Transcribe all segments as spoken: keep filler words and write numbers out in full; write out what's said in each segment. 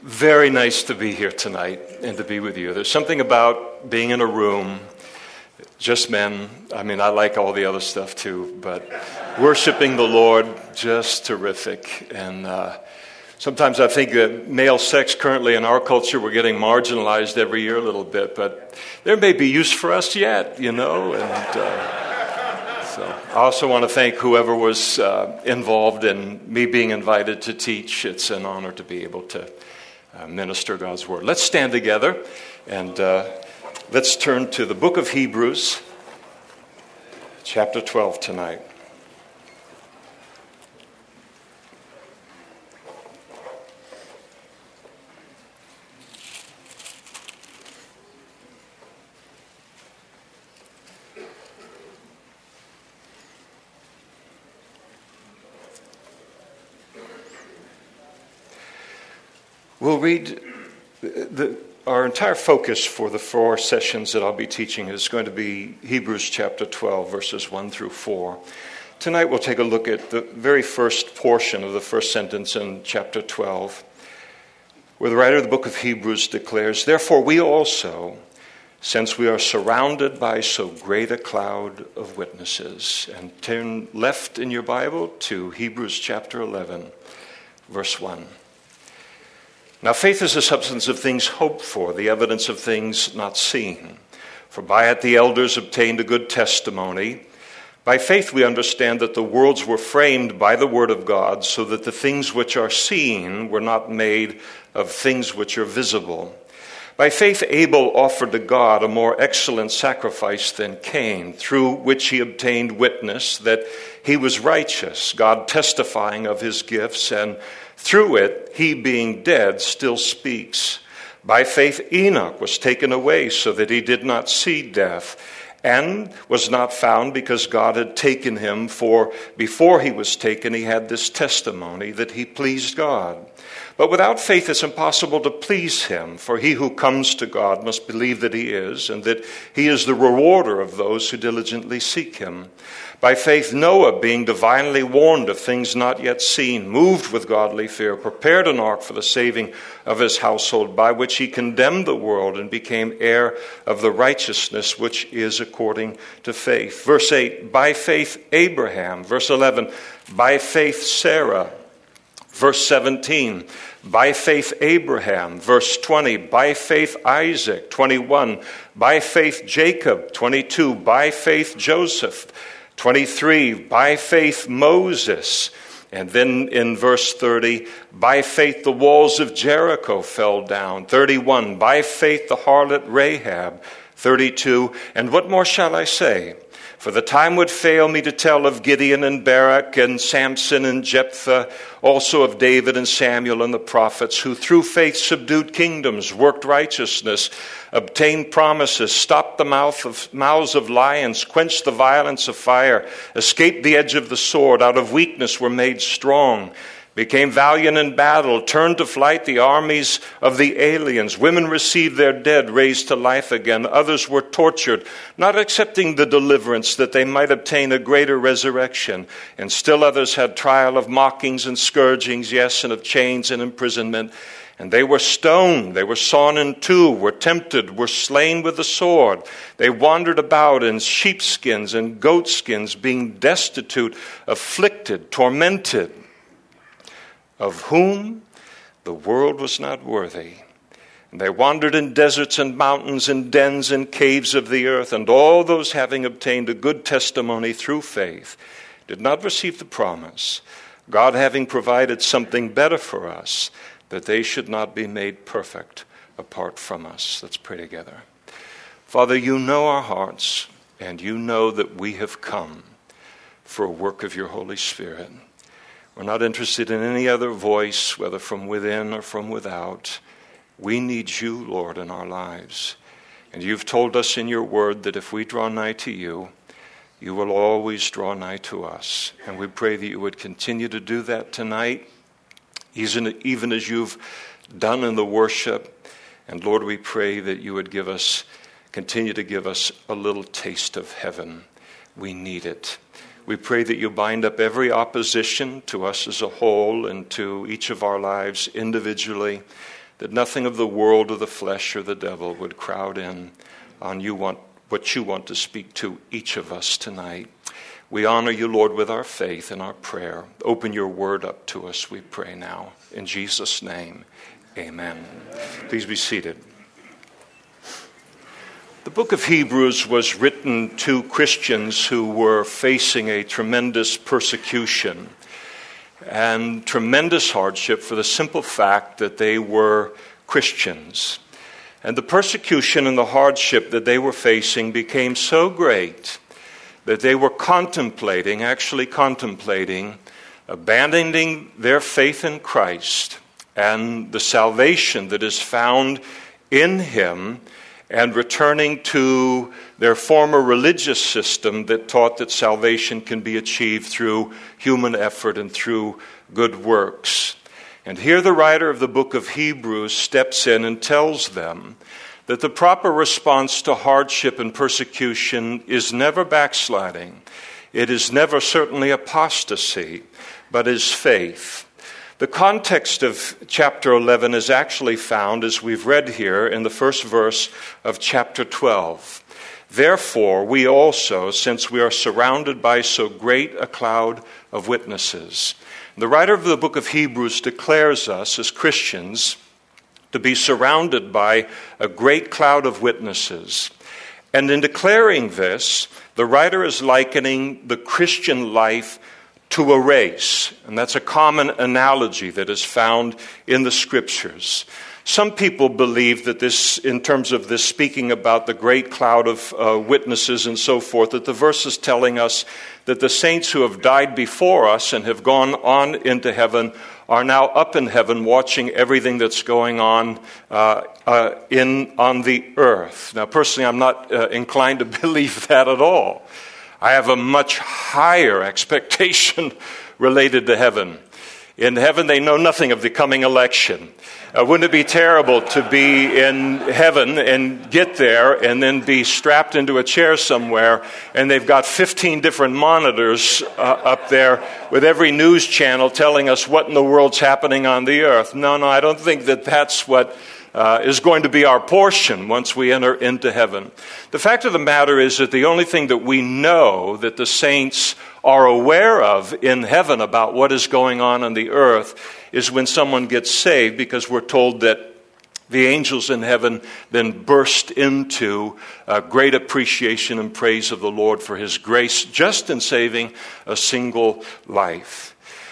Very nice to be here tonight and to be with you. There's something about being in a room, just men. I mean, I like all the other stuff too, but worshiping the Lord, just terrific. And uh, sometimes I think that male sex currently in our culture, we're getting marginalized every year a little bit, but there may be use for us yet, you know. And uh, so I also want to thank whoever was uh, involved in me being invited to teach. It's an honor to be able to Uh, minister God's Word. Let's stand together and uh, let's turn to the book of Hebrews, chapter twelve tonight. We'll read the, the, our entire focus for the four sessions that I'll be teaching is going to be Hebrews chapter twelve, verses one through four. Tonight we'll take a look at the very first portion of the first sentence in chapter twelve, where the writer of the book of Hebrews declares, "Therefore we also, since we are surrounded by so great a cloud of witnesses," and turn left in your Bible to Hebrews chapter eleven, verse one. "Now faith is the substance of things hoped for, the evidence of things not seen. For by it the elders obtained a good testimony. By faith we understand that the worlds were framed by the word of God, so that the things which are seen were not made of things which are visible. By faith Abel offered to God a more excellent sacrifice than Cain, through which he obtained witness that he was righteous, God testifying of his gifts, and through it, he being dead still speaks. By faith Enoch was taken away so that he did not see death, and was not found because God had taken him, for before he was taken he had this testimony that he pleased God. But without faith it's impossible to please him, for he who comes to God must believe that he is, and that he is the rewarder of those who diligently seek him. By faith Noah, being divinely warned of things not yet seen, moved with godly fear, prepared an ark for the saving of his household, by which he condemned the world and became heir of the righteousness which is according to faith." Verse eight, by faith Abraham. Verse eleven, by faith Sarah. Verse seventeen, by faith Abraham. Verse twenty, by faith Isaac. twenty-one, by faith Jacob. twenty-two, by faith Joseph. twenty-three, by faith Moses. And then in verse thirty, by faith the walls of Jericho fell down. thirty-one, by faith the harlot Rahab. thirty-two, and what more shall I say? For the time would fail me to tell of Gideon and Barak and Samson and Jephthah, also of David and Samuel and the prophets, who through faith subdued kingdoms, worked righteousness, obtained promises, stopped the mouth of, mouths of lions, quenched the violence of fire, escaped the edge of the sword, out of weakness were made strong, became valiant in battle, turned to flight the armies of the aliens. Women received their dead raised to life again. Others were tortured, not accepting the deliverance that they might obtain a greater resurrection. And still others had trial of mockings and scourgings, yes, and of chains and imprisonment. And they were stoned, they were sawn in two, were tempted, were slain with the sword. They wandered about in sheepskins and goatskins, being destitute, afflicted, tormented, of whom the world was not worthy. And they wandered in deserts and mountains and dens and caves of the earth, and all those having obtained a good testimony through faith did not receive the promise, God having provided something better for us, that they should not be made perfect apart from us. Let's pray together. Father, you know our hearts, and you know that we have come for a work of your Holy Spirit. We're not interested in any other voice, whether from within or from without. We need you, Lord, in our lives. And you've told us in your word that if we draw nigh to you, you will always draw nigh to us. And we pray that you would continue to do that tonight, even as you've done in the worship. And Lord, we pray that you would give us, continue to give us a little taste of heaven. We need it. We pray that you bind up every opposition to us as a whole and to each of our lives individually, that nothing of the world or the flesh or the devil would crowd in on you want what you want to speak to each of us tonight. We honor you, Lord, with our faith and our prayer. Open your word up to us, we pray now. In Jesus' name, amen. Please be seated. The book of Hebrews was written to Christians who were facing a tremendous persecution and tremendous hardship for the simple fact that they were Christians. And the persecution and the hardship that they were facing became so great that they were contemplating, actually contemplating, abandoning their faith in Christ and the salvation that is found in Him and returning to their former religious system that taught that salvation can be achieved through human effort and through good works. And here the writer of the book of Hebrews steps in and tells them that the proper response to hardship and persecution is never backsliding. It is never certainly apostasy, but is faith. The context of chapter eleven is actually found, as we've read here, in the first verse of chapter twelve. Therefore, we also, since we are surrounded by so great a cloud of witnesses. The writer of the book of Hebrews declares us as Christians to be surrounded by a great cloud of witnesses. And in declaring this, the writer is likening the Christian life to a race. And that's a common analogy that is found in the Scriptures. Some people believe that this, in terms of this speaking about the great cloud of uh, witnesses and so forth, that the verse is telling us that the saints who have died before us and have gone on into heaven are now up in heaven watching everything that's going on uh, uh, in on the earth. Now, personally, I'm not uh, inclined to believe that at all. I have a much higher expectation related to heaven. In heaven, they know nothing of the coming election. Uh, wouldn't it be terrible to be in heaven and get there and then be strapped into a chair somewhere and they've got fifteen different monitors uh, up there with every news channel telling us what in the world's happening on the earth? No, no, I don't think that that's what uh, is going to be our portion once we enter into heaven. The fact of the matter is that the only thing that we know that the saints are aware of in heaven about what is going on on the earth is when someone gets saved, because we're told that the angels in heaven then burst into uh, great appreciation and praise of the Lord for His grace just in saving a single life.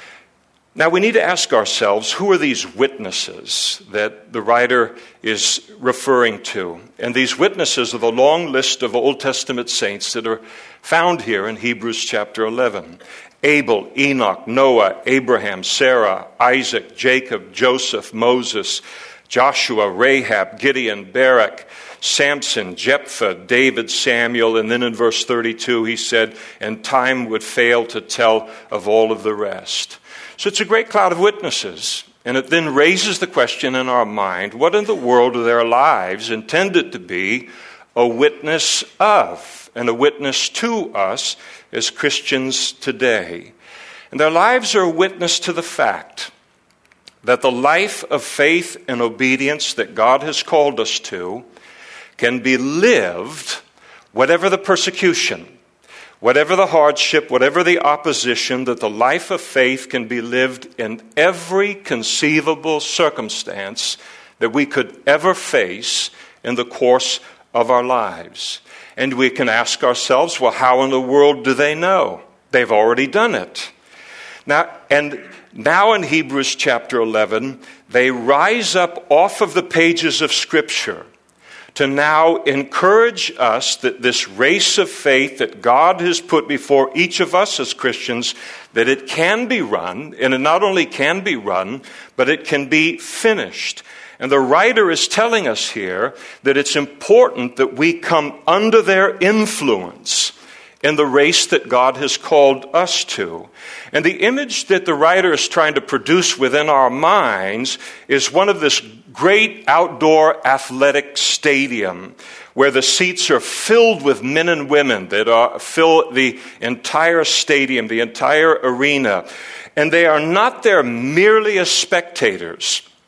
Now we need to ask ourselves, who are these witnesses that the writer is referring to? And these witnesses are the long list of Old Testament saints that are found here in Hebrews chapter eleven. Abel, Enoch, Noah, Abraham, Sarah, Isaac, Jacob, Joseph, Moses, Joshua, Rahab, Gideon, Barak, Samson, Jephthah, David, Samuel, and then in verse thirty-two he said, and time would fail to tell of all of the rest. So it's a great cloud of witnesses, and it then raises the question in our mind, what in the world are their lives intended to be a witness of, and a witness to us as Christians today? And their lives are a witness to the fact that the life of faith and obedience that God has called us to can be lived, whatever the persecution, whatever the hardship, whatever the opposition, that the life of faith can be lived in every conceivable circumstance that we could ever face in the course of our lives. And we can ask ourselves, well, how in the world do they know? They've already done it. Now, and now in Hebrews chapter eleven, they rise up off of the pages of Scripture to now encourage us that this race of faith that God has put before each of us as Christians, that it can be run, and it not only can be run, but it can be finished. And the writer is telling us here that it's important that we come under their influence in the race that God has called us to. And the image that the writer is trying to produce within our minds is one of this great outdoor athletic stadium where the seats are filled with men and women that are, fill the entire stadium, the entire arena. And they are not there merely as spectators.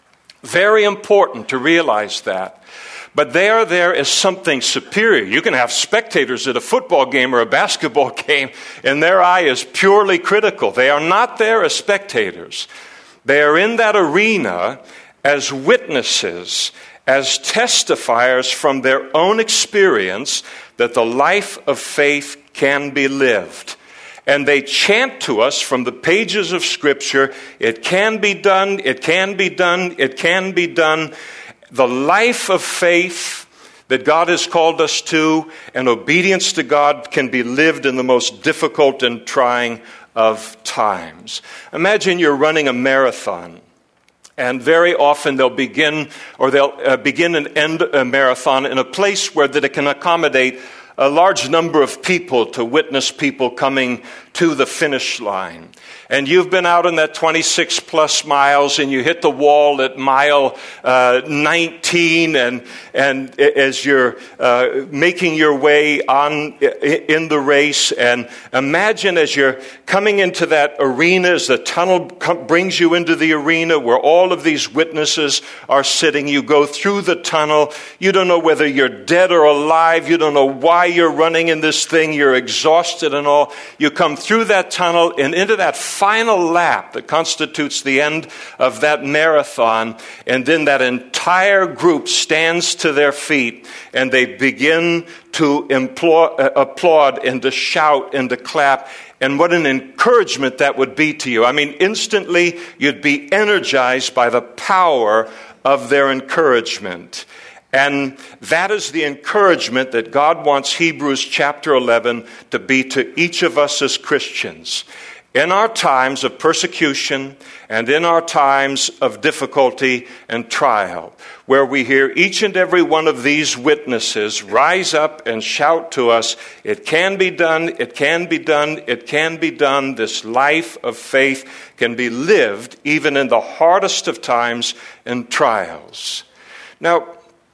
Very important to realize that. But they are there as something superior. You can have spectators at a football game or a basketball game, and their eye is purely critical. They are not there as spectators. They are in that arena as witnesses, as testifiers from their own experience that the life of faith can be lived. And they chant to us from the pages of Scripture, it can be done, it can be done, it can be done. The life of faith that God has called us to and obedience to God can be lived in the most difficult and trying of times. Imagine you're running a marathon, and very often they'll begin or they'll uh, begin and end a marathon in a place where that it can accommodate a large number of people to witness people coming to the finish line. And you've been out in that twenty-six plus miles, and you hit the wall at mile uh, nineteen, and and as you're uh, making your way on in the race, and imagine as you're coming into that arena, as the tunnel brings you into the arena where all of these witnesses are sitting, you go through the tunnel, you don't know whether you're dead or alive, you don't know why you're running in this thing, you're exhausted and all, you come through that tunnel and into that final lap that constitutes the end of that marathon, and then that entire group stands to their feet and they begin to implore, uh, applaud and to shout and to clap. And what an encouragement that would be to you. I mean, instantly you'd be energized by the power of their encouragement. And that is the encouragement that God wants Hebrews chapter eleven to be to each of us as Christians. In our times of persecution and in our times of difficulty and trial, where we hear each and every one of these witnesses rise up and shout to us, it can be done, it can be done, it can be done. This life of faith can be lived even in the hardest of times and trials. Now,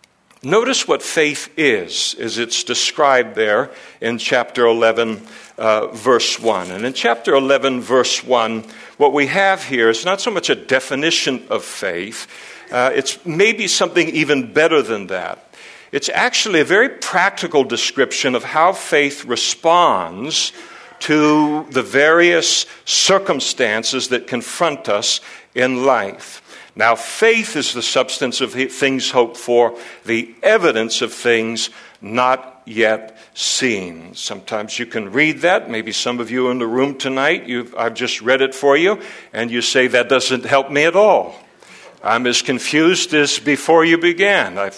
notice what faith is, as it's described there in chapter eleven, uh, verse one. And in chapter eleven, verse one, what we have here is not so much a definition of faith. Uh, it's maybe something even better than that. It's actually a very practical description of how faith responds to the various circumstances that confront us in life. Now, faith is the substance of things hoped for, the evidence of things not yet seen. Sometimes you can read that. Maybe some of you in the room tonight, you've, I've just read it for you, and you say, that doesn't help me at all. I'm as confused as before you began. Uh,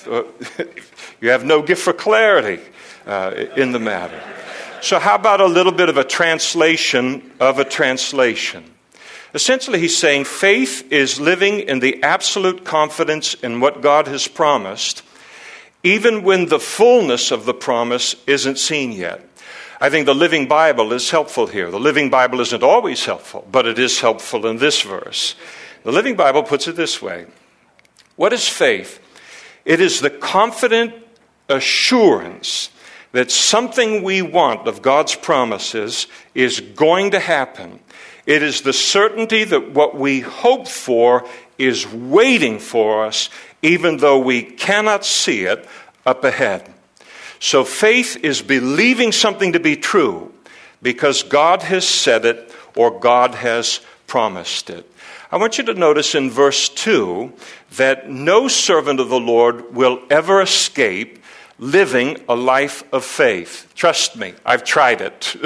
you have no gift for clarity uh, in the matter. So how about a little bit of a translation of a translation? Essentially, he's saying faith is living in the absolute confidence in what God has promised, even when the fullness of the promise isn't seen yet. I think the Living Bible is helpful here. The Living Bible isn't always helpful, but it is helpful in this verse. The Living Bible puts it this way. What is faith? It is the confident assurance that something we want of God's promises is going to happen. It is the certainty that what we hope for is waiting for us, even though we cannot see it up ahead. So faith is believing something to be true because God has said it or God has promised it. I want you to notice in verse two that no servant of the Lord will ever escape living a life of faith. Trust me, I've tried it.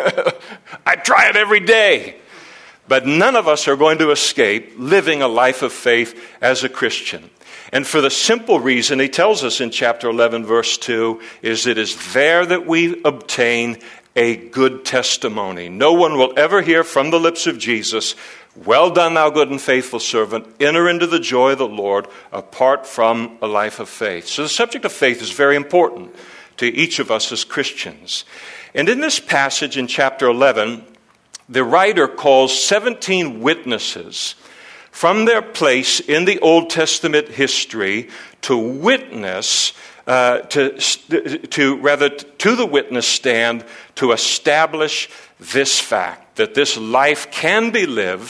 I try it every day. But none of us are going to escape living a life of faith as a Christian. And for the simple reason, he tells us in chapter eleven, verse two, is it is there that we obtain a good testimony. No one will ever hear from the lips of Jesus, well done, thou good and faithful servant, enter into the joy of the Lord, apart from a life of faith. So the subject of faith is very important to each of us as Christians. And in this passage in chapter eleven, the writer calls seventeen witnesses from their place in the Old Testament history to witness, uh, to, to rather to the witness stand to establish this fact, that this life can be lived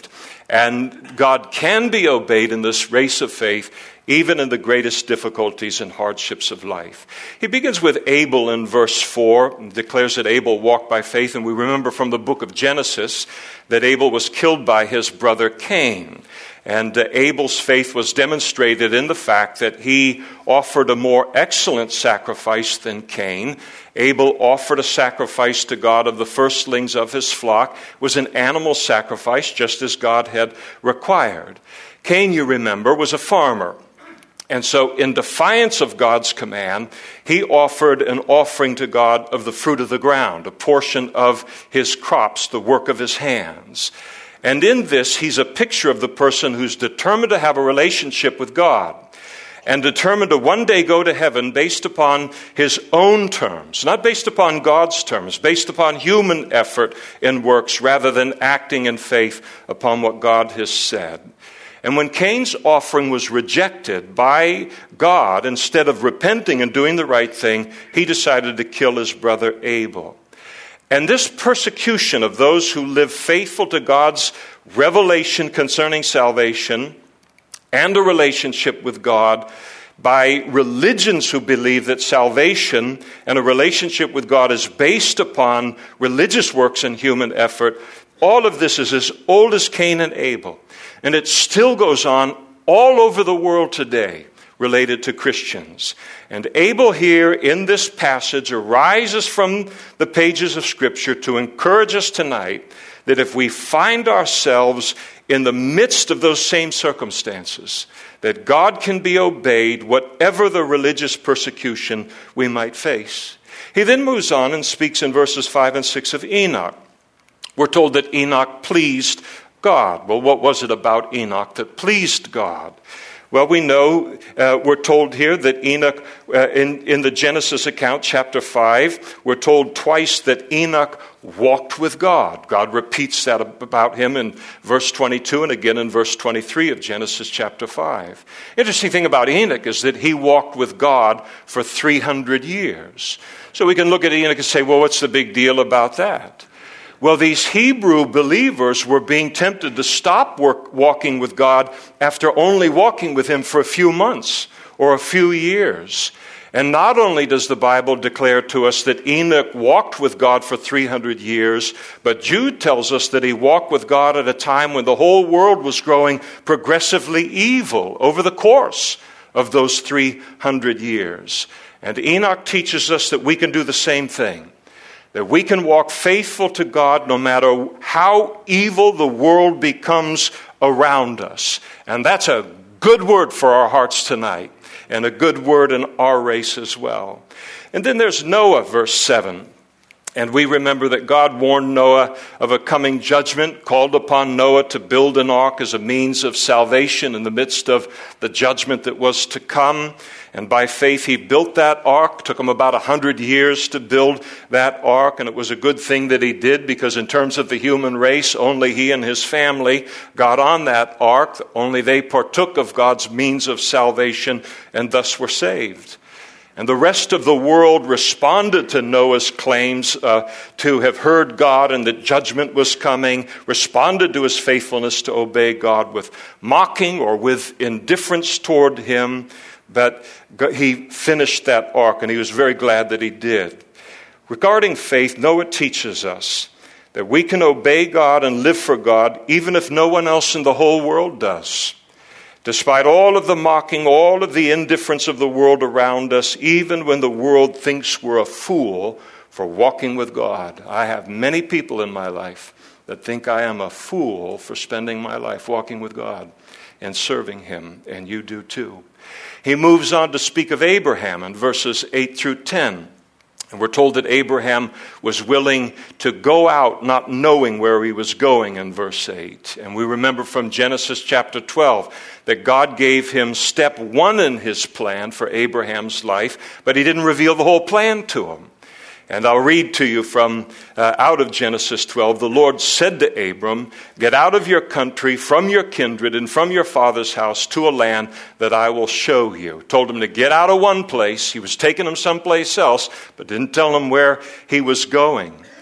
And God can be obeyed in this race of faith, even in the greatest difficulties and hardships of life. He begins with Abel in verse four, and declares that Abel walked by faith. And we remember from the book of Genesis that Abel was killed by his brother Cain. And uh, Abel's faith was demonstrated in the fact that he offered a more excellent sacrifice than Cain. Abel offered a sacrifice to God of the firstlings of his flock. It was an animal sacrifice, just as God had required. Cain, you remember, was a farmer. And so in defiance of God's command, he offered an offering to God of the fruit of the ground, a portion of his crops, the work of his hands. And in this, he's a picture of the person who's determined to have a relationship with God and determined to one day go to heaven based upon his own terms, not based upon God's terms, based upon human effort and works rather than acting in faith upon what God has said. And when Cain's offering was rejected by God, instead of repenting and doing the right thing, he decided to kill his brother Abel. And this persecution of those who live faithful to God's revelation concerning salvation and a relationship with God by religions who believe that salvation and a relationship with God is based upon religious works and human effort, all of this is as old as Cain and Abel. And it still goes on all over the world today related to Christians. And Abel here in this passage arises from the pages of Scripture to encourage us tonight that if we find ourselves in the midst of those same circumstances, that God can be obeyed whatever the religious persecution we might face. He then moves on and speaks in verses five and six of Enoch. We're told that Enoch pleased God. Well, what was it about Enoch that pleased God? Well, we know, uh, we're told here that Enoch, uh, in, in the Genesis account, chapter five, we're told twice that Enoch walked with God. God repeats that about him in verse twenty-two and again in verse twenty-three of Genesis chapter five. Interesting thing about Enoch is that he walked with God for three hundred years. So we can look at Enoch and say, well, what's the big deal about that? Well, these Hebrew believers were being tempted to stop work, walking with God after only walking with him for a few months or a few years. And not only does the Bible declare to us that Enoch walked with God for three hundred years, but Jude tells us that he walked with God at a time when the whole world was growing progressively evil over the course of those three hundred years. And Enoch teaches us that we can do the same thing. That we can walk faithful to God no matter how evil the world becomes around us. And that's a good word for our hearts tonight, and a good word in our race as well. And then there's Noah, verse seven. And we remember that God warned Noah of a coming judgment, called upon Noah to build an ark as a means of salvation in the midst of the judgment that was to come. And by faith, he built that ark. Took him about a hundred years to build that ark. And it was a good thing that he did, because in terms of the human race, only he and his family got on that ark. Only they partook of God's means of salvation and thus were saved. And the rest of the world responded to Noah's claims uh, to have heard God and that judgment was coming, responded to his faithfulness to obey God with mocking or with indifference toward him. But he finished that ark, and he was very glad that he did. Regarding faith, Noah teaches us that we can obey God and live for God even if no one else in the whole world does. Despite all of the mocking, all of the indifference of the world around us, even when the world thinks we're a fool for walking with God. I have many people in my life that think I am a fool for spending my life walking with God and serving him, and you do too. He moves on to speak of Abraham in verses eight through ten. And we're told that Abraham was willing to go out not knowing where he was going in verse eight. And we remember from Genesis chapter twelve that God gave him step one in his plan for Abraham's life, but he didn't reveal the whole plan to him. And I'll read to you from uh, out of Genesis twelve. The Lord said to Abram, "Get out of your country, from your kindred, and from your father's house to a land that I will show you." Told him to get out of one place. He was taking him someplace else, but didn't tell him where he was going.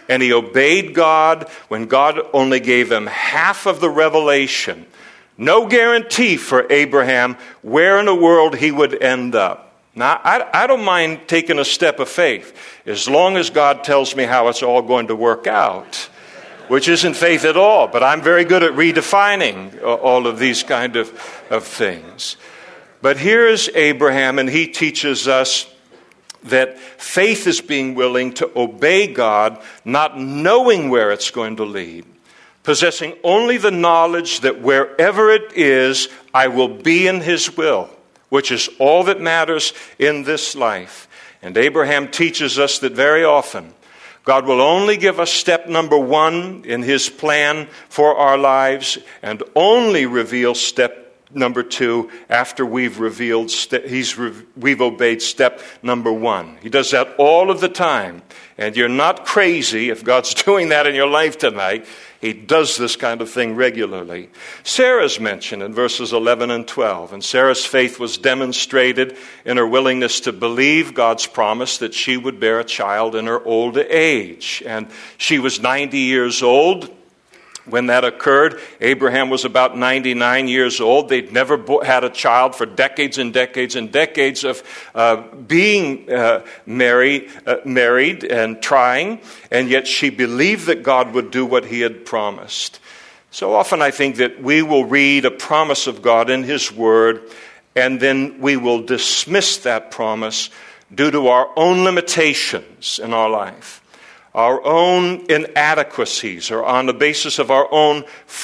and he obeyed God when God only gave him half of the revelation. No guarantee for Abraham where in the world he would end up. Now, I, I don't mind taking a step of faith as long as God tells me how it's all going to work out, which isn't faith at all, but I'm very good at redefining all of these kind of, of things. But here's Abraham, and he teaches us that faith is being willing to obey God, not knowing where it's going to lead, possessing only the knowledge that wherever it is, I will be in his will, which is all that matters in this life. And Abraham teaches us that very often, God will only give us step number one in his plan for our lives and only reveal step number two after we've revealed, st- he's re- we've obeyed step number one. He does that all of the time. And you're not crazy if God's doing that in your life tonight. He does this kind of thing regularly. Sarah's mentioned in verses eleven and twelve. And Sarah's faith was demonstrated in her willingness to believe God's promise that she would bear a child in her old age. And she was ninety years old when that occurred. Abraham was about ninety-nine years old. They'd never bo- had a child for decades and decades and decades of uh, being uh, married, uh, married and trying, and yet she believed that God would do what he had promised. So often I think that we will read a promise of God in his word, and then we will dismiss that promise due to our own limitations in our life. Our own inadequacies, or on the basis of our own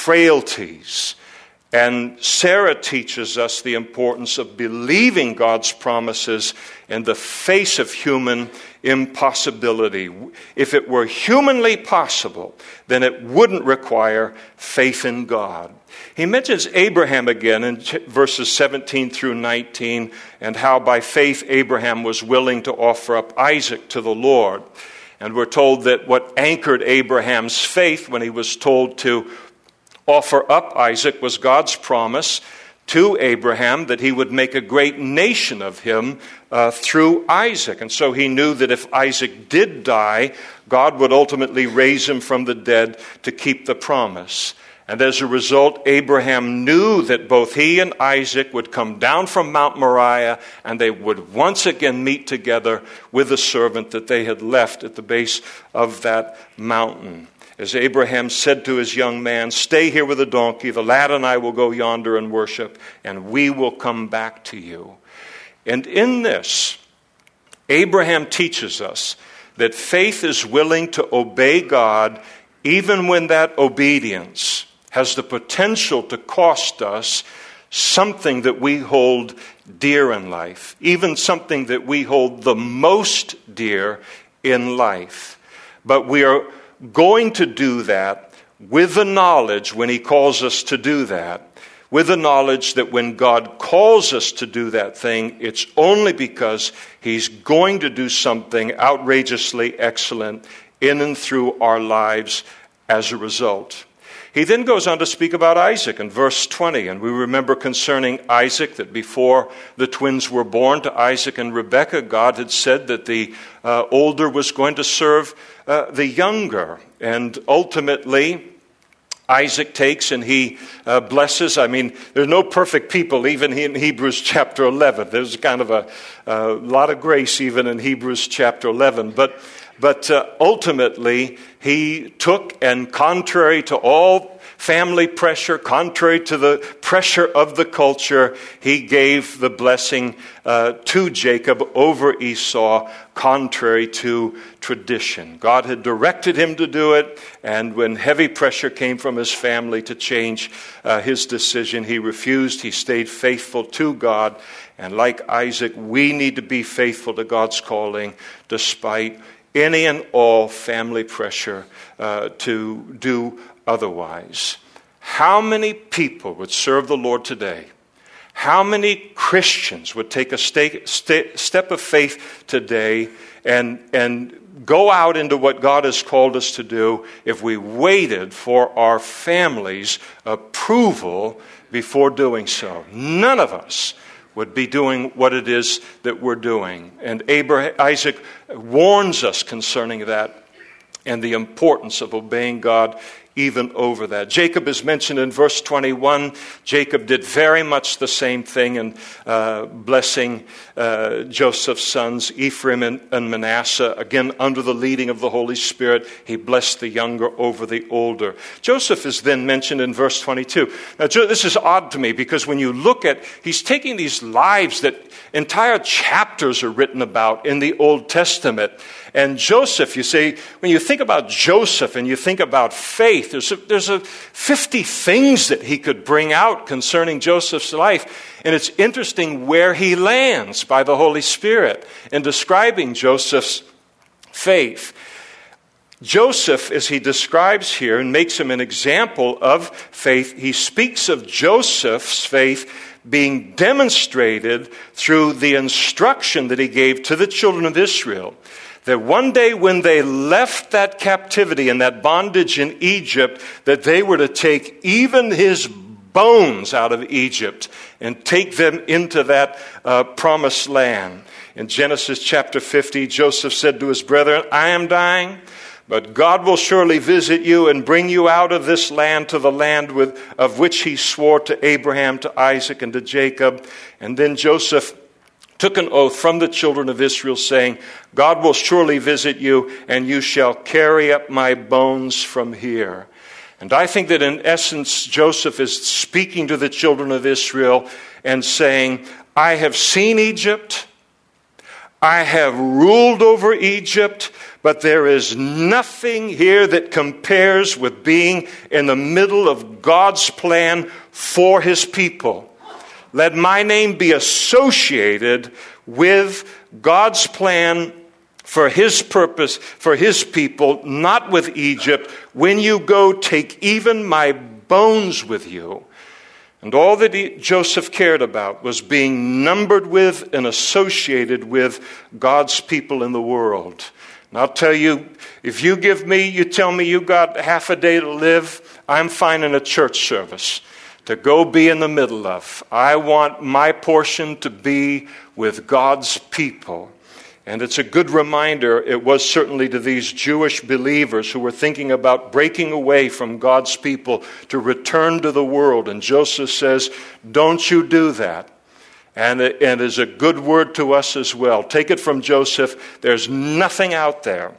frailties. And Sarah teaches us the importance of believing God's promises in the face of human impossibility. If it were humanly possible, then it wouldn't require faith in God. He mentions Abraham again in verses seventeen through nineteen, and how by faith Abraham was willing to offer up Isaac to the Lord. And we're told that what anchored Abraham's faith when he was told to offer up Isaac was God's promise to Abraham that he would make a great nation of him uh, through Isaac. And so he knew that if Isaac did die, God would ultimately raise him from the dead to keep the promise. And as a result, Abraham knew that both he and Isaac would come down from Mount Moriah and they would once again meet together with the servant that they had left at the base of that mountain. As Abraham said to his young man, "Stay here with the donkey, the lad and I will go yonder and worship, and we will come back to you." And in this, Abraham teaches us that faith is willing to obey God even when that obedience has the potential to cost us something that we hold dear in life, even something that we hold the most dear in life. But we are going to do that with the knowledge when he calls us to do that, with the knowledge that when God calls us to do that thing, it's only because he's going to do something outrageously excellent in and through our lives as a result. He then goes on to speak about Isaac in verse twenty, and we remember concerning Isaac that before the twins were born to Isaac and Rebekah, God had said that the uh, older was going to serve uh, the younger, and ultimately Isaac takes and he uh, blesses. I mean, there's no perfect people even in Hebrews chapter eleven. There's kind of a, a lot of grace even in Hebrews chapter eleven, but But uh, ultimately, he took, and contrary to all family pressure, contrary to the pressure of the culture, he gave the blessing uh, to Jacob over Esau, contrary to tradition. God had directed him to do it, and when heavy pressure came from his family to change uh, his decision, he refused. He stayed faithful to God. And like Isaac, we need to be faithful to God's calling despite any and all family pressure uh, to do otherwise. How many people would serve the Lord today? How many Christians would take a sta- sta- step of faith today and, and go out into what God has called us to do if we waited for our family's approval before doing so? None of us would be doing what it is that we're doing. And Abraham, Isaac warns us concerning that and the importance of obeying God even over that. Jacob is mentioned in verse twenty-one. Jacob did very much the same thing in uh, blessing uh, Joseph's sons, Ephraim and, and Manasseh. Again, under the leading of the Holy Spirit, he blessed the younger over the older. Joseph is then mentioned in verse twenty-two. Now, this is odd to me because when you look at, he's taking these lives that entire chapters are written about in the Old Testament. And Joseph, you see, when you think about Joseph and you think about faith, there's a, there's a fifty things that he could bring out concerning Joseph's life. And it's interesting where he lands by the Holy Spirit in describing Joseph's faith. Joseph, as he describes here and makes him an example of faith, he speaks of Joseph's faith being demonstrated through the instruction that he gave to the children of Israel. That one day when they left that captivity and that bondage in Egypt, that they were to take even his bones out of Egypt and take them into that uh, promised land. In Genesis chapter fifty, Joseph said to his brethren, I am dying, but God will surely visit you and bring you out of this land to the land with, of which he swore to Abraham, to Isaac, and to Jacob. And then Joseph took an oath from the children of Israel, saying, God will surely visit you, and you shall carry up my bones from here. And I think that in essence, Joseph is speaking to the children of Israel and saying, I have seen Egypt, I have ruled over Egypt, but there is nothing here that compares with being in the middle of God's plan for his people. Let my name be associated with God's plan for his purpose, for his people, not with Egypt. When you go, take even my bones with you. And all that he, Joseph cared about was being numbered with and associated with God's people in the world. And I'll tell you, if you give me, you tell me you got half a day to live, I'm finding a church service to go be in the middle of. I want my portion to be with God's people. And it's a good reminder, it was certainly to these Jewish believers who were thinking about breaking away from God's people to return to the world. And Joseph says, don't you do that. And it, and it is a good word to us as well. Take it from Joseph, there's nothing out there.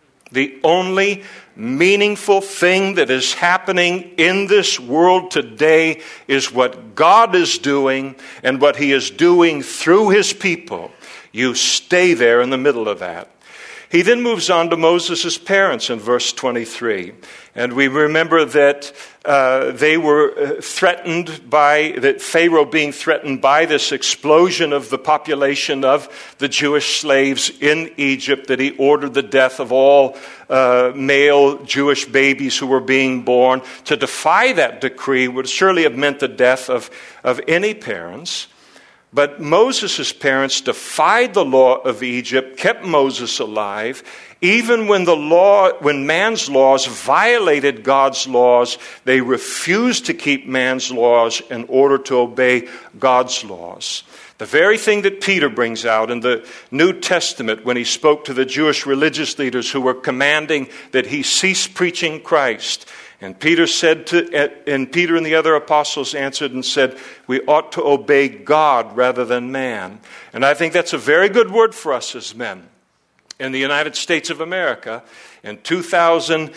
The only meaningful thing that is happening in this world today is what God is doing and what he is doing through his people. You stay there in the middle of that. He then moves on to Moses' parents in verse twenty-three. And we remember that uh, they were threatened by, that Pharaoh being threatened by this explosion of the population of the Jewish slaves in Egypt, that he ordered the death of all uh, male Jewish babies who were being born. To defy that decree would surely have meant the death of, of any parents. But Moses' parents defied the law of Egypt, kept Moses alive. Even when the law, when man's laws violated God's laws, they refused to keep man's laws in order to obey God's laws. The very thing that Peter brings out in the New Testament when he spoke to the Jewish religious leaders who were commanding that he cease preaching Christ. And Peter said to, and Peter and the other apostles answered and said, we ought to obey God rather than man. And I think that's a very good word for us as men in the United States of America in two thousand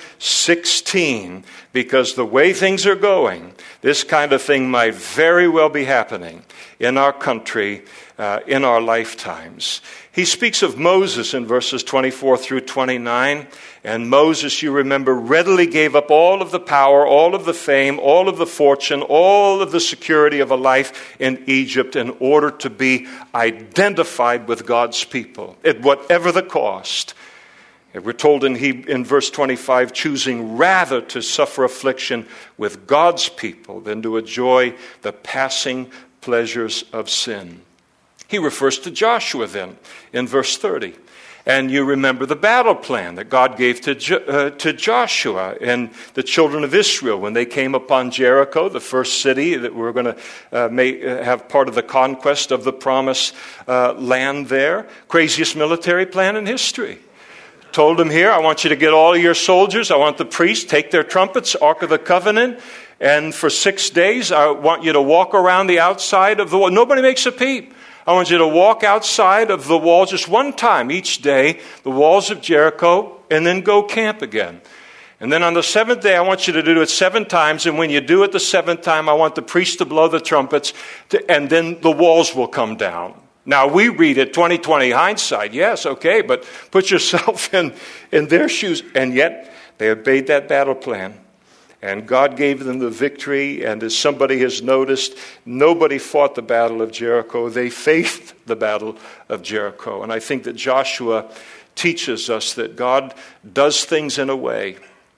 sixteen, because the way things are going, this kind of thing might very well be happening in our country, uh, in our lifetimes. He speaks of Moses in verses twenty-four through twenty-nine. And Moses, you remember, readily gave up all of the power, all of the fame, all of the fortune, all of the security of a life in Egypt in order to be identified with God's people at whatever the cost. We're told in, he, in verse twenty-five, choosing rather to suffer affliction with God's people than to enjoy the passing pleasures of sin. He refers to Joshua then in verse thirty. And you remember the battle plan that God gave to jo- uh, to Joshua and the children of Israel when they came upon Jericho, the first city that we're going to uh, make, uh, have part of the conquest of the promised uh, land there. Craziest military plan in history. told him here, I want you to get all of your soldiers. I want the priests, take their trumpets, Ark of the Covenant. And for six days, I want you to walk around the outside of the wall. Nobody makes a peep. I want you to walk outside of the wall just one time each day, the walls of Jericho, and then go camp again. And then on the seventh day, I want you to do it seven times. And when you do it the seventh time, I want the priest to blow the trumpets, to, and then the walls will come down. Now, we read it twenty twenty hindsight. Yes, okay, but put yourself in, in their shoes. And yet, they obeyed that battle plan. And God gave them the victory. And as somebody has noticed, nobody fought the battle of Jericho. They faced the battle of Jericho. And I think that Joshua teaches us that God does things in a way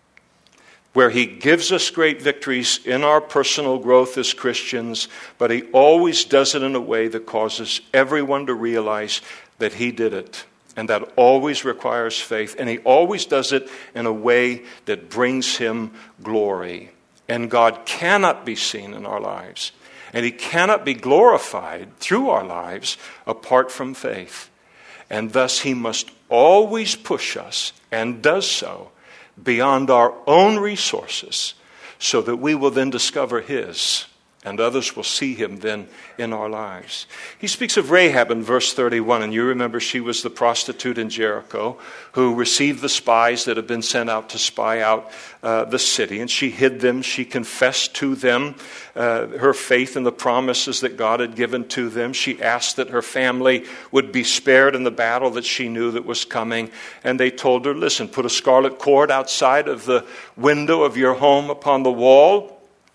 where he gives us great victories in our personal growth as Christians, but he always does it in a way that causes everyone to realize that he did it. And that always requires faith. And he always does it in a way that brings him glory. And God cannot be seen in our lives. And he cannot be glorified through our lives apart from faith. And thus he must always push us, and does so, beyond our own resources, so that we will then discover his, and others will see him then in our lives. He speaks of Rahab in verse thirty-one, and you remember she was the prostitute in Jericho who received the spies that had been sent out to spy out uh, the city, and she hid them. She confessed to them uh, her faith in the promises that God had given to them. She asked that her family would be spared in the battle that she knew that was coming, and they told her, listen, put a scarlet cord outside of the window of your home upon the wall,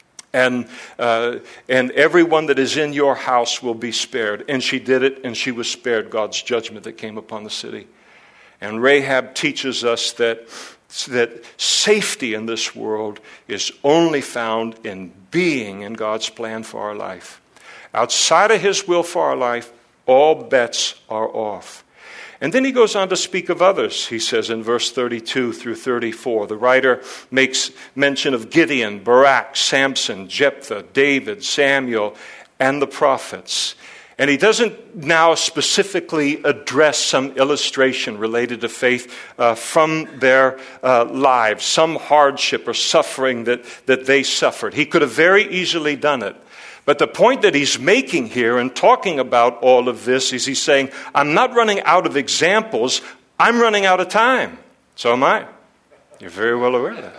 And uh, and everyone that is in your house will be spared. And she did it, and she was spared God's judgment that came upon the city. And Rahab teaches us that, that safety in this world is only found in being in God's plan for our life. Outside of his will for our life, all bets are off. And then he goes on to speak of others, he says in verse thirty-two through thirty-four. The writer makes mention of Gideon, Barak, Samson, Jephthah, David, Samuel, and the prophets. And he doesn't now specifically address some illustration related to faith uh, from their uh, lives, some hardship or suffering that, that they suffered. He could have very easily done it. But the point that he's making here and talking about all of this is he's saying, I'm not running out of examples, I'm running out of time. So am I. You're very well aware of that.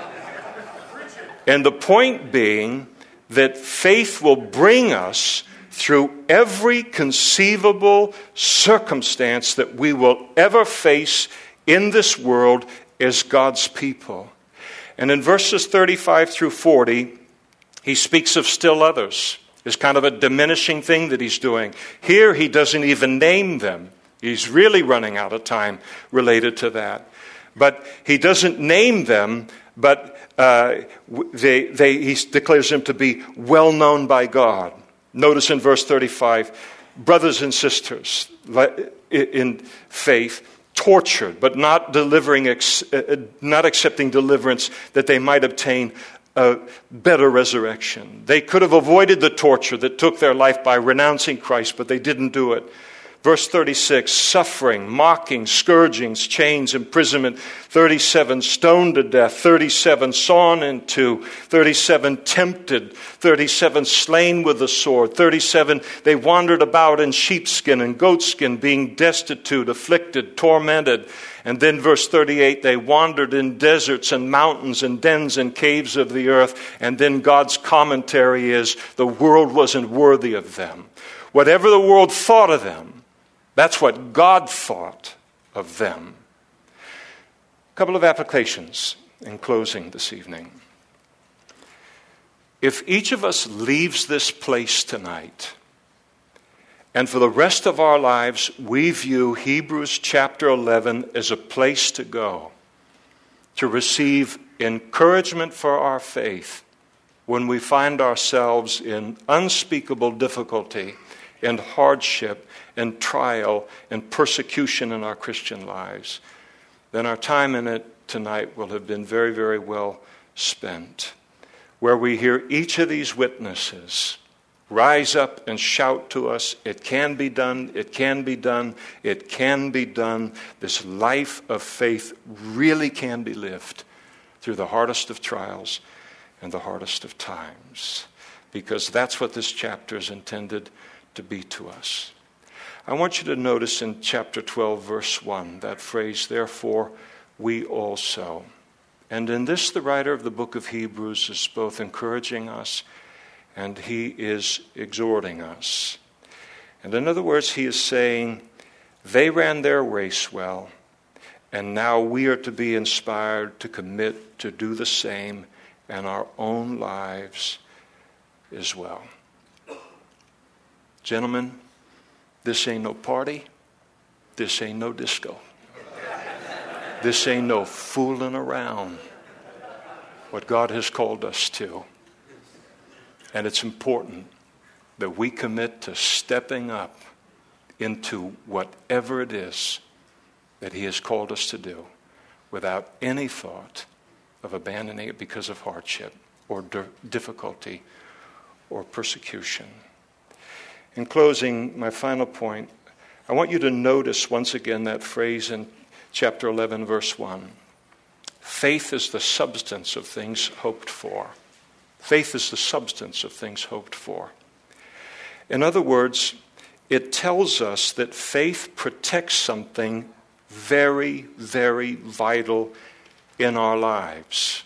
And the point being that faith will bring us through every conceivable circumstance that we will ever face in this world as God's people. And in verses thirty-five through forty, he speaks of still others. It's kind of a diminishing thing that he's doing. Here he doesn't even name them. He's really running out of time related to that. But he doesn't name them, but uh, they, they, he declares them to be well known by God. Notice in verse thirty-five, brothers and sisters in faith, tortured, but not delivering, not accepting deliverance that they might obtain a better resurrection. They could have avoided the torture that took their life by renouncing Christ, but they didn't do it. Verse thirty-six, suffering, mocking, scourgings, chains, imprisonment. thirty-seven, stoned to death. thirty-seven, sawn in two. thirty-seven, tempted. thirty-seven, slain with the sword. thirty-seven, they wandered about in sheepskin and goatskin, being destitute, afflicted, tormented. And then verse thirty-eight, they wandered in deserts and mountains and dens and caves of the earth. And then God's commentary is, the world wasn't worthy of them. Whatever the world thought of them, that's what God thought of them. A couple of applications in closing this evening. If each of us leaves this place tonight, and for the rest of our lives, we view Hebrews chapter eleven as a place to go, to receive encouragement for our faith when we find ourselves in unspeakable difficulty and hardship and trial and persecution in our Christian lives, then our time in it tonight will have been very, very well spent. Where we hear each of these witnesses rise up and shout to us, it can be done, it can be done, it can be done. This life of faith really can be lived through the hardest of trials and the hardest of times, because that's what this chapter is intended to be to us. I want you to notice in chapter twelve, verse one, that phrase, therefore we also. And in this, the writer of the book of Hebrews is both encouraging us and he is exhorting us. And in other words, he is saying, they ran their race well, and now we are to be inspired to commit to do the same in our own lives as well. Gentlemen, this ain't no party. This ain't no disco. This ain't no fooling around. What God has called us to. And it's important that we commit to stepping up into whatever it is that he has called us to do without any thought of abandoning it because of hardship or difficulty or persecution. In closing, my final point, I want you to notice once again that phrase in chapter eleven, verse one. Faith is the substance of things hoped for. Faith is the substance of things hoped for. In other words, it tells us that faith protects something very, very vital in our lives.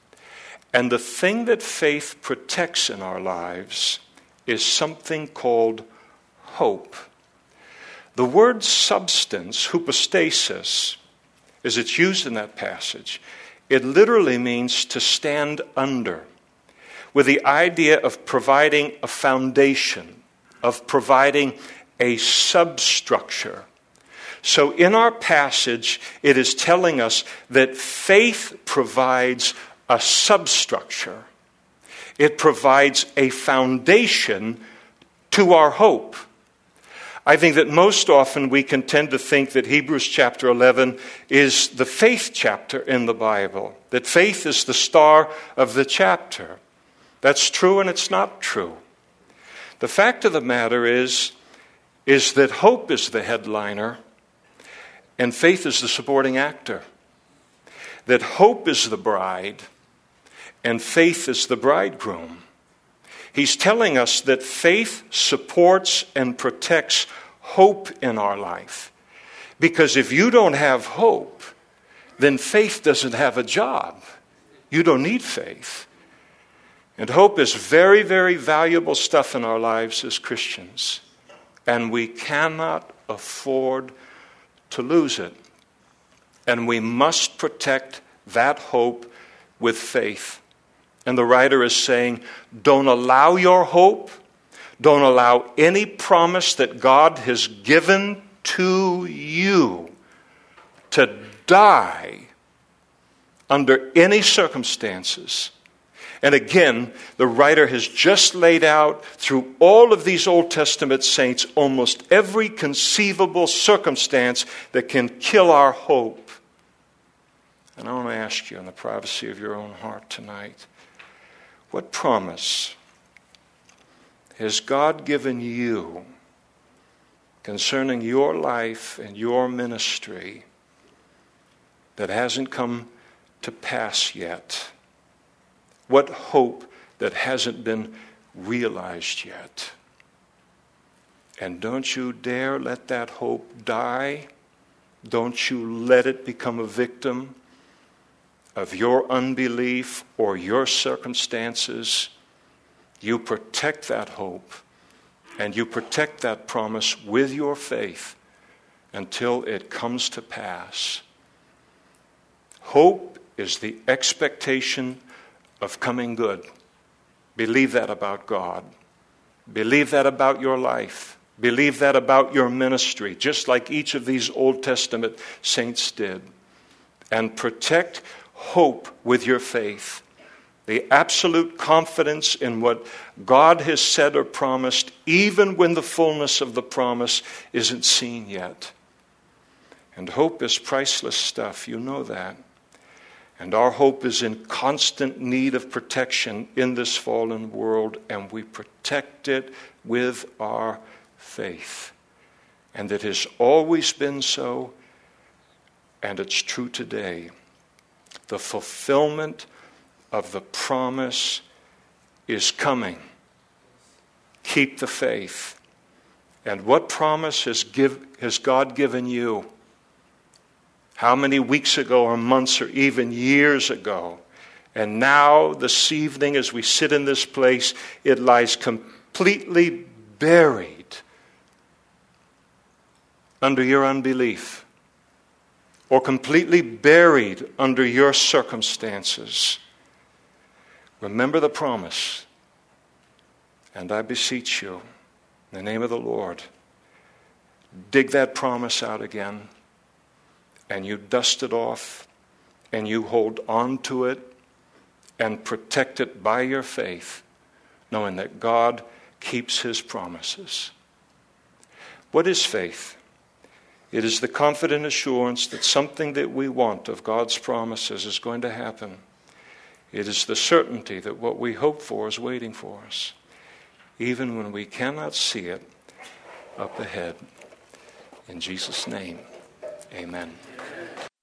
And the thing that faith protects in our lives is something called hope. The word substance, hypostasis, as it's used in that passage, it literally means to stand under, with the idea of providing a foundation, of providing a substructure. So in our passage, it is telling us that faith provides a substructure. It provides a foundation to our hope. I think that most often we can tend to think that Hebrews chapter eleven is the faith chapter in the Bible, that faith is the star of the chapter. That's true and it's not true. The fact of the matter is, is that hope is the headliner and faith is the supporting actor. That hope is the bride and faith is the bridegroom. He's telling us that faith supports and protects hope in our life. Because if you don't have hope, then faith doesn't have a job. You don't need faith. And hope is very, very valuable stuff in our lives as Christians. And we cannot afford to lose it. And we must protect that hope with faith. And the writer is saying, don't allow your hope, don't allow any promise that God has given to you to die under any circumstances. And again, the writer has just laid out through all of these Old Testament saints almost every conceivable circumstance that can kill our hope. And I want to ask you in the privacy of your own heart tonight, what promise has God given you concerning your life and your ministry that hasn't come to pass yet? What hope that hasn't been realized yet? And don't you dare let that hope die. Don't you let it become a victim of your unbelief or your circumstances. You protect that hope and you protect that promise with your faith until it comes to pass. Hope is the expectation of coming good. Believe that about God. Believe that about your life. Believe that about your ministry, just like each of these Old Testament saints did. And protect hope with your faith. The absolute confidence in what God has said or promised, even when the fullness of the promise isn't seen yet. And hope is priceless stuff. You know that. And our hope is in constant need of protection in this fallen world, and we protect it with our faith. And it has always been so, and it's true today. The fulfillment of the promise is coming. Keep the faith. And what promise has, give, has God given you? How many weeks ago or months or even years ago? And now, this evening, as we sit in this place, it lies completely buried under your unbelief, or completely buried under your circumstances. Remember the promise. And I beseech you, in the name of the Lord, dig that promise out again, and you dust it off, and you hold on to it, and protect it by your faith, knowing that God keeps his promises. What is faith? It is the confident assurance that something that we want of God's promises is going to happen. It is the certainty that what we hope for is waiting for us, even when we cannot see it up ahead. In Jesus' name, amen.